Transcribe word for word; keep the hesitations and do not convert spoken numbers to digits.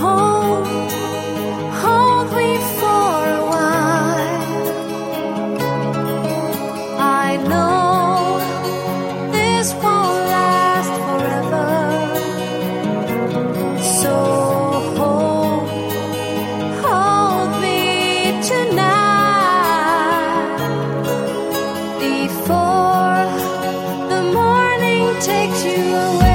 hold, hold me for a while. I know this won't last forever, so hold, hold me tonight before the morning takes you away.